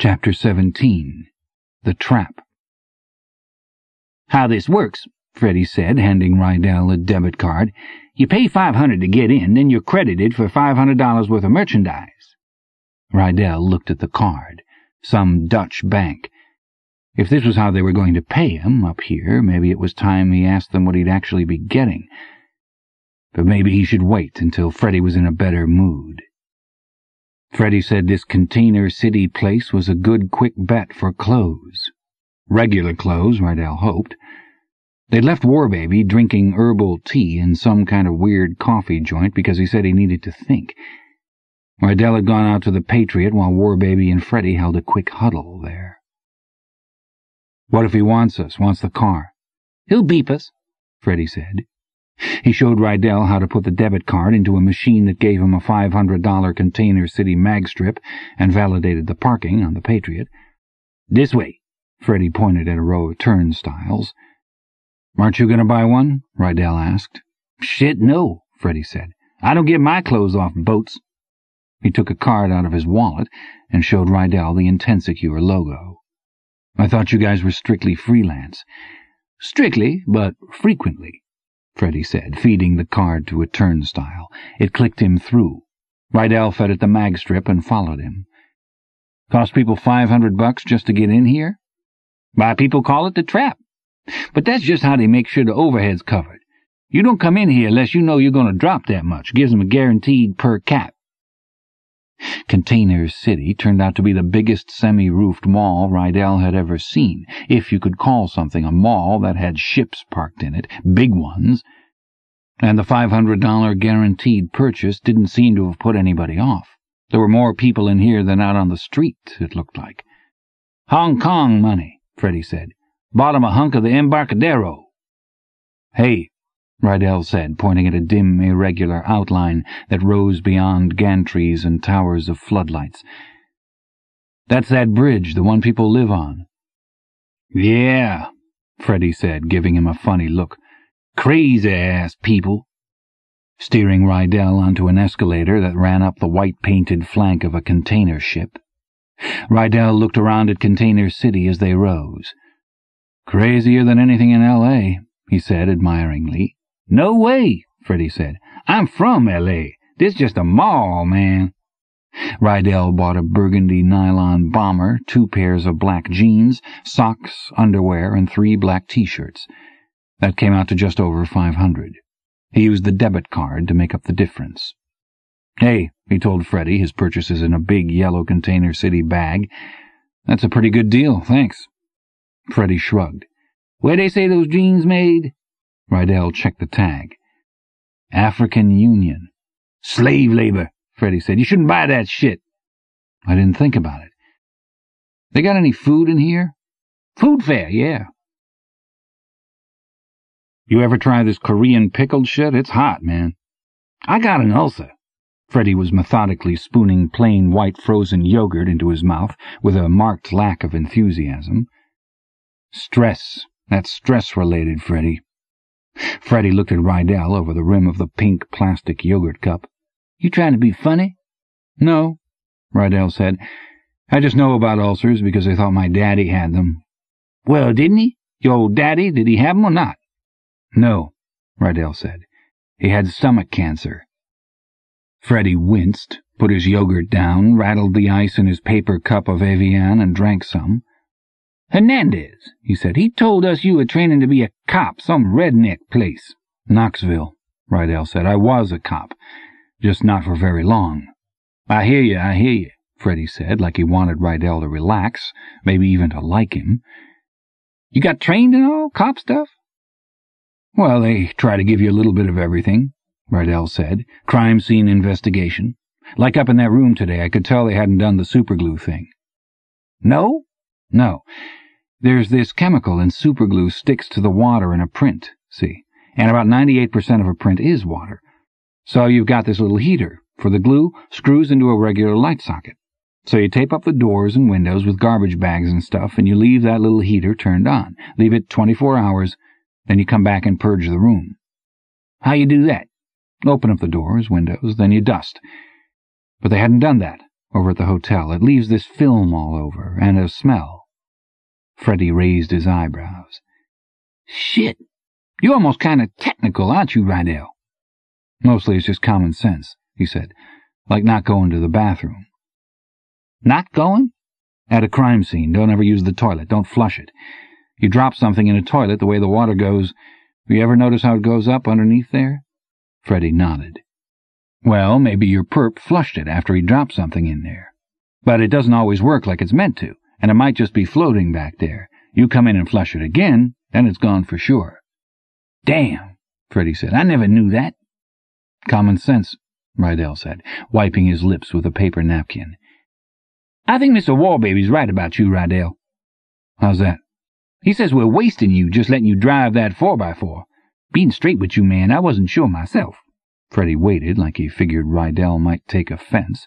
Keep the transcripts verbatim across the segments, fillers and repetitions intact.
Chapter seventeen. The Trap. "How this works," Freddie said, handing Rydell a debit card. "You pay five hundred dollars to get in, then you're credited for five hundred dollars worth of merchandise." Rydell looked at the card. Some Dutch bank. If this was how they were going to pay him up here, maybe it was time he asked them what he'd actually be getting. But maybe he should wait until Freddie was in a better mood. Freddie said this Container City place was a good quick bet for clothes. Regular clothes, Rydell hoped. They'd left Warbaby drinking herbal tea in some kind of weird coffee joint because he said he needed to think. Rydell had gone out to the Patriot while Warbaby and Freddie held a quick huddle there. "What if he wants us, wants the car?" "He'll beep us," Freddie said. He showed Rydell how to put the debit card into a machine that gave him a five hundred dollar Container City mag strip and validated the parking on the Patriot. "This way." Freddie pointed at a row of turnstiles. "Aren't you going to buy one?" Rydell asked. "Shit, no," Freddie said. "I don't get my clothes off boats." He took a card out of his wallet and showed Rydell the Intensecure logo. "I thought you guys were strictly freelance." "Strictly, but frequently," Freddie said, feeding the card to a turnstile. It clicked him through. Rydell fed it the mag strip and followed him. "Cost people five hundred bucks just to get in here?" "Why, people call it the trap. But that's just how they make sure the overhead's covered. You don't come in here unless you know you're going to drop that much. Gives them a guaranteed per cap." Container City turned out to be the biggest semi-roofed mall Rydell had ever seen, if you could call something a mall that had ships parked in it, big ones. And the five hundred dollar guaranteed purchase didn't seem to have put anybody off. There were more people in here than out on the street, it looked like. "Hong Kong money," Freddie said. "Bought him a hunk of the Embarcadero." "Hey," Rydell said, pointing at a dim, irregular outline that rose beyond gantries and towers of floodlights. "That's that bridge, the one people live on." "Yeah," Freddie said, giving him a funny look. "Crazy-ass people." Steering Rydell onto an escalator that ran up the white-painted flank of a container ship. Rydell looked around at Container City as they rose. "Crazier than anything in L A," he said admiringly. "No way," Freddie said. "I'm from L A This just a mall, man." Rydell bought a burgundy nylon bomber, two pairs of black jeans, socks, underwear, and three black T-shirts. That came out to just over five hundred. He used the debit card to make up the difference. "Hey," he told Freddie, his purchases in a big yellow Container City bag. "That's a pretty good deal, thanks." Freddie shrugged. "Where they say those jeans made?" Rydell checked the tag. "African Union." "Slave labor," Freddie said. "You shouldn't buy that shit." "I didn't think about it. They got any food in here?" "Food fair, yeah." "You ever try this Korean pickled shit? It's hot, man." "I got an ulcer." Freddie was methodically spooning plain white frozen yogurt into his mouth with a marked lack of enthusiasm. "Stress. That's stress-related, Freddie." Freddie looked at Rydell over the rim of the pink plastic yogurt cup. "You trying to be funny?" "No," Rydell said. "I just know about ulcers because I thought my daddy had them." "Well, didn't he? Your daddy, did he have them or not?" "No," Rydell said. "He had stomach cancer." Freddie winced, put his yogurt down, rattled the ice in his paper cup of Evian, and drank some. "Hernandez," he said. "He told us you were training to be a cop, some redneck place." "Knoxville," Rydell said. "I was a cop, just not for very long." "I hear you, I hear you," Freddie said, like he wanted Rydell to relax, maybe even to like him. "You got trained in all cop stuff?" "Well, they try to give you a little bit of everything," Rydell said. "Crime scene investigation. Like up in that room today, I could tell they hadn't done the superglue thing." "No?" "No. There's this chemical and superglue sticks to the water in a print, see? And about ninety-eight percent of a print is water. So you've got this little heater. For the glue, screws into a regular light socket. So you tape up the doors and windows with garbage bags and stuff, and you leave that little heater turned on. Leave it twenty-four hours, then you come back and purge the room." "How you do that?" "Open up the doors, windows, then you dust." But they hadn't done that, over at the hotel. It leaves this film all over, and a smell. Freddie raised his eyebrows. Shit! You're almost kind of technical, aren't you, Rydell? Mostly it's just common sense, he said, like not going to the bathroom. Not going? At a crime scene, don't ever use the toilet. Don't flush it. You drop something in a toilet, the way the water goes. You ever notice how it goes up underneath there? Freddie nodded. Well, maybe your perp flushed it after he dropped something in there. But it doesn't always work like it's meant to, and it might just be floating back there. You come in and flush it again, then it's gone for sure. Damn, Freddie said. I never knew that. Common sense, Rydell said, wiping his lips with a paper napkin. I think Mister Warbaby's right about you, Rydell. How's that? He says we're wasting you, just letting you drive that four by four. Being straight with you, man, I wasn't sure myself. Freddie waited like he figured Rydell might take offense.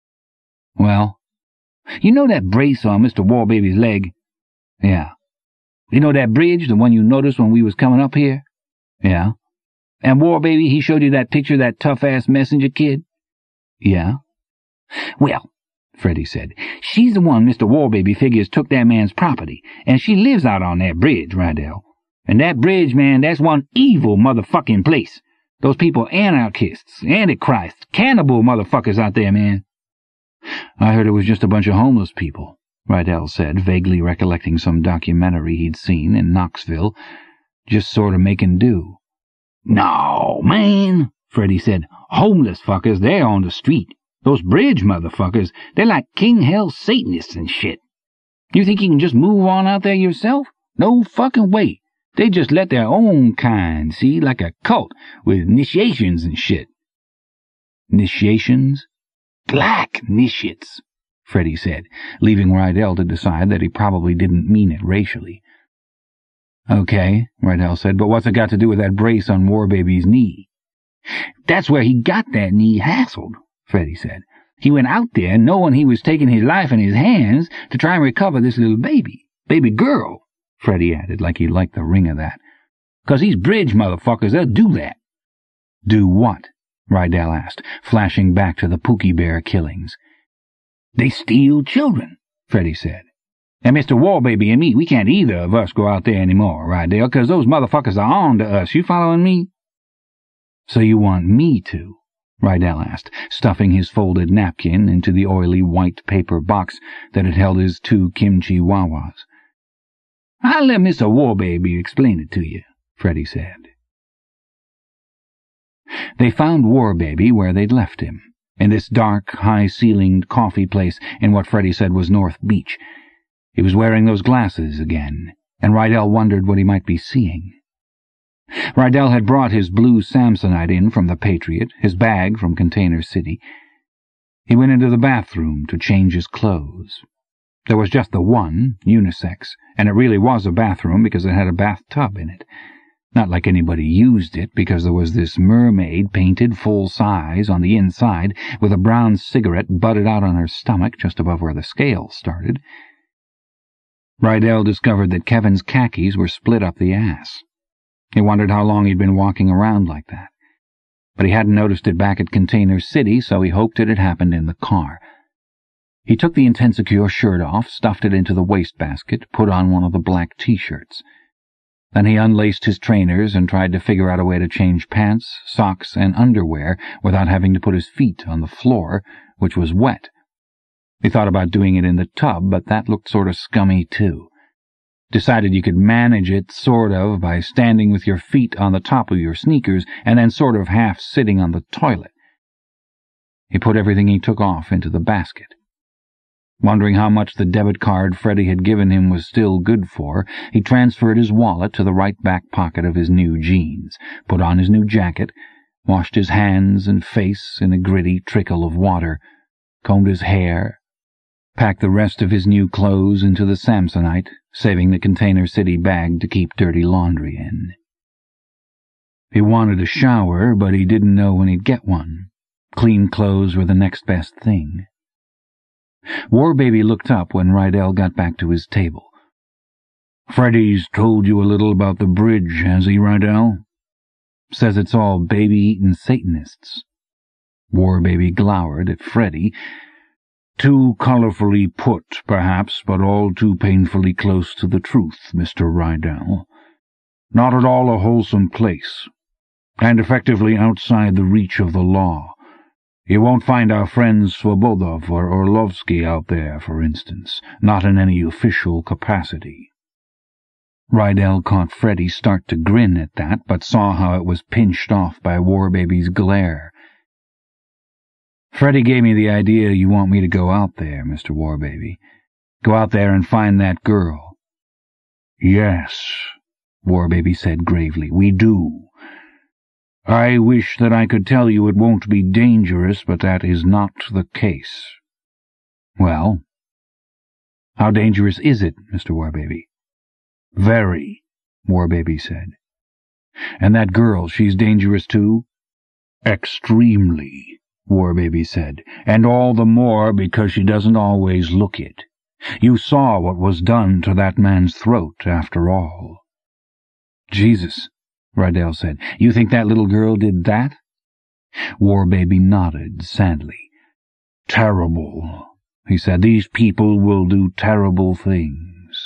Well? You know that brace on Mister Warbaby's leg? Yeah. You know that bridge, the one you noticed when we was coming up here? Yeah. And Warbaby, he showed you that picture of that tough-ass messenger kid? Yeah. Well, Freddie said, she's the one Mister Warbaby figures took that man's property, and she lives out on that bridge, Rydell. And that bridge, man, that's one evil motherfucking place. Those people anarchists, antichrists, cannibal motherfuckers out there, man. I heard it was just a bunch of homeless people, Rydell said, vaguely recollecting some documentary he'd seen in Knoxville, just sort of making do. No, man, Freddie said. Homeless fuckers, they're on the street. Those bridge motherfuckers, they're like King Hell Satanists and shit. You think you can just move on out there yourself? No fucking way. They just let their own kind, see, like a cult, with initiations and shit. Initiations? Black initiates, Freddie said, leaving Rydell to decide that he probably didn't mean it racially. Okay, Rydell said, but what's it got to do with that brace on Warbaby's knee? That's where he got that knee hassled, Freddie said. He went out there knowing he was taking his life in his hands to try and recover this little baby. Baby girl, Freddie added, like he liked the ring of that. 'Cause these bridge motherfuckers, they'll do that. Do what? Rydell asked, flashing back to the Pookie Bear killings. They steal children, Freddie said. And Mister Warbaby and me, we can't either of us go out there anymore, Rydell, 'cause those motherfuckers are on to us. You following me? So you want me to? Rydell asked, stuffing his folded napkin into the oily white paper box that had held his two kimchi wawas. I'll let Mister Warbaby explain it to you, Freddie said. They found Warbaby where they'd left him, in this dark, high-ceilinged coffee place in what Freddie said was North Beach. He was wearing those glasses again, and Rydell wondered what he might be seeing. Rydell had brought his blue Samsonite in from the Patriot, his bag from Container City. He went into the bathroom to change his clothes. There was just the one, unisex, and it really was a bathroom because it had a bathtub in it. Not like anybody used it, because there was this mermaid painted full-size on the inside with a brown cigarette butted out on her stomach just above where the scales started. Rydell discovered that Kevin's khakis were split up the ass. He wondered how long he'd been walking around like that. But he hadn't noticed it back at Container City, so he hoped it had happened in the car. He took the Intensecure shirt off, stuffed it into the wastebasket, put on one of the black T-shirts. Then he unlaced his trainers and tried to figure out a way to change pants, socks, and underwear without having to put his feet on the floor, which was wet. He thought about doing it in the tub, but that looked sort of scummy, too. Decided you could manage it, sort of, by standing with your feet on the top of your sneakers and then sort of half-sitting on the toilet. He put everything he took off into the basket. Wondering how much the debit card Freddie had given him was still good for, he transferred his wallet to the right back pocket of his new jeans, put on his new jacket, washed his hands and face in a gritty trickle of water, combed his hair, packed the rest of his new clothes into the Samsonite, saving the Container City bag to keep dirty laundry in. He wanted a shower, but he didn't know when he'd get one. Clean clothes were the next best thing. Warbaby looked up when Rydell got back to his table. "Freddie's told you a little about the bridge, has he, Rydell?" "Says it's all baby-eating Satanists." Warbaby glowered at Freddie. Too colourfully put, perhaps, but all too painfully close to the truth, Mister Rydell. Not at all a wholesome place, and effectively outside the reach of the law. You won't find our friends Svobodov or Orlovsky out there, for instance, not in any official capacity. Rydell caught Freddy start to grin at that, but saw how it was pinched off by Warbaby's glare. Freddy gave me the idea you want me to go out there, Mister Warbaby. Go out there and find that girl. Yes, Warbaby said gravely, we do. I wish that I could tell you it won't be dangerous, but that is not the case. Well, how dangerous is it, Mister Warbaby? Very, Warbaby said. And that girl, she's dangerous too? Extremely, Warbaby said, and all the more because she doesn't always look it. You saw what was done to that man's throat, after all. Jesus, Rydell said. You think that little girl did that? Warbaby nodded sadly. Terrible, he said. These people will do terrible things.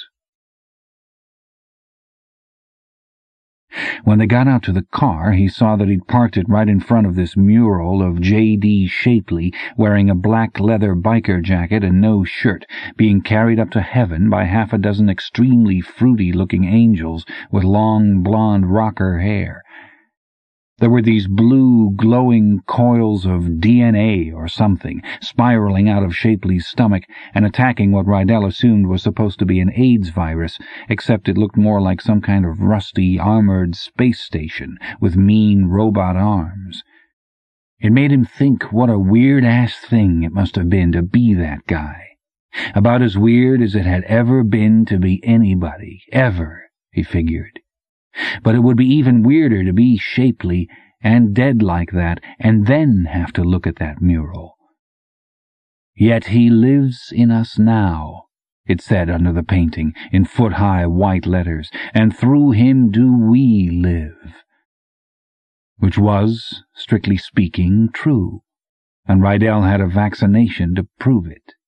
When they got out to the car, he saw that he'd parked it right in front of this mural of J D Shapley wearing a black leather biker jacket and no shirt, being carried up to heaven by half a dozen extremely fruity-looking angels with long blonde rocker hair. There were these blue, glowing coils of D N A or something, spiraling out of Shapley's stomach and attacking what Rydell assumed was supposed to be an AIDS virus, except it looked more like some kind of rusty, armored space station with mean robot arms. It made him think what a weird-ass thing it must have been to be that guy. About as weird as it had ever been to be anybody, ever, he figured. But it would be even weirder to be Shapley and dead like that, and then have to look at that mural. Yet he lives in us now, it said under the painting, in foot-high white letters, and through him do we live. Which was, strictly speaking, true, and Rydell had a vaccination to prove it.